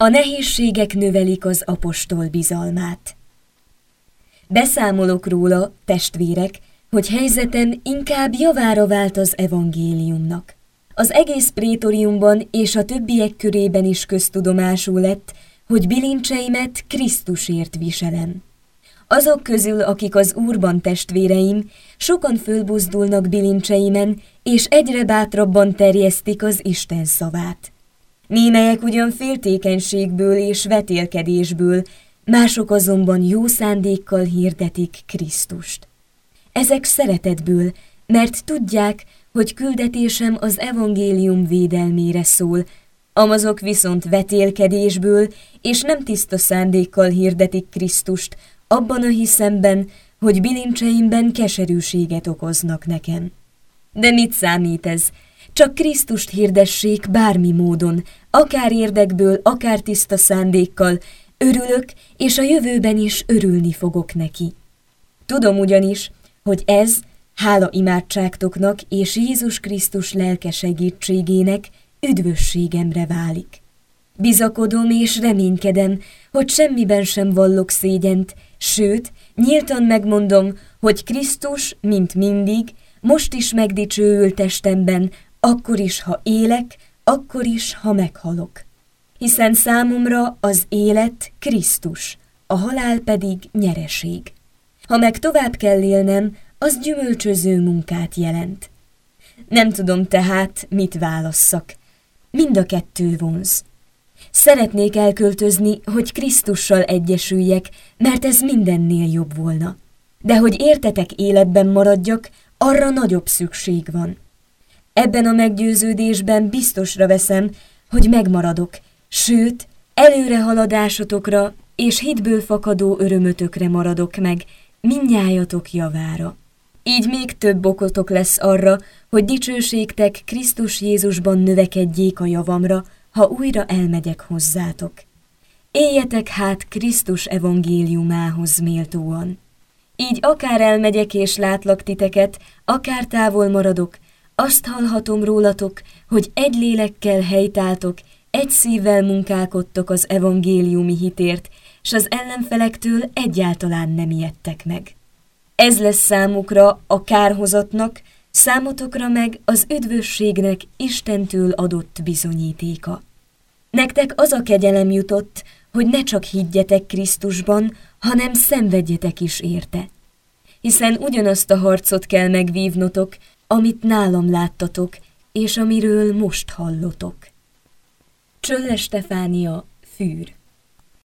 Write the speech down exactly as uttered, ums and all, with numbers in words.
A nehézségek növelik az apostol bizalmát. Beszámolok róla, testvérek, hogy helyzetem inkább javára vált az evangéliumnak. Az egész prétoriumban és a többiek körében is köztudomású lett, hogy bilincseimet Krisztusért viselem. Azok közül, akik az Úrban testvéreim, sokan fölbuzdulnak bilincseimen, és egyre bátrabban terjesztik az Isten szavát. Némelyek ugyan féltékenységből és vetélkedésből, mások azonban jó szándékkal hirdetik Krisztust. Ezek szeretetből, mert tudják, hogy küldetésem az evangélium védelmére szól, amazok viszont vetélkedésből és nem tiszta szándékkal hirdetik Krisztust, abban a hiszemben, hogy bilincseimben keserűséget okoznak nekem. De mit számít ez? Csak Krisztust hirdessék bármi módon, akár érdekből, akár tiszta szándékkal, örülök, és a jövőben is örülni fogok neki. Tudom ugyanis, hogy ez, hála imádságtoknak és Jézus Krisztus lelke segítségének, üdvösségemre válik. Bizakodom és reménykedem, hogy semmiben sem vallok szégyent, sőt, nyíltan megmondom, hogy Krisztus, mint mindig, most is megdicsőül testemben, akkor is, ha élek, akkor is, ha meghalok. Hiszen számomra az élet Krisztus, a halál pedig nyereség. Ha meg tovább kell élnem, az gyümölcsöző munkát jelent. Nem tudom tehát, mit válasszak. Mind a kettő vonz. Szeretnék elköltözni, hogy Krisztussal egyesüljek, mert ez mindennél jobb volna. De hogy értetek életben maradjak, arra nagyobb szükség van. Ebben a meggyőződésben biztosra veszem, hogy megmaradok, sőt, előrehaladásotokra és hitből fakadó örömötökre maradok meg, mindnyájatok javára. Így még több okotok lesz arra, hogy dicsőségtek Krisztus Jézusban növekedjék a javamra, ha újra elmegyek hozzátok. Éljetek hát Krisztus evangéliumához méltóan. Így akár elmegyek és látlak titeket, akár távol maradok, azt hallhatom rólatok, hogy egy lélekkel helytáltok, egy szívvel munkálkodtok az evangéliumi hitért, s az ellenfelektől egyáltalán nem ijedtek meg. Ez lesz számukra a kárhozatnak, számotokra meg az üdvösségnek Istentől adott bizonyítéka. Nektek az a kegyelem jutott, hogy ne csak higgyetek Krisztusban, hanem szenvedjetek is érte. Hiszen ugyanazt a harcot kell megvívnotok, amit nálam láttatok, és amiről most hallotok. Csölle Stefánia, Fűr.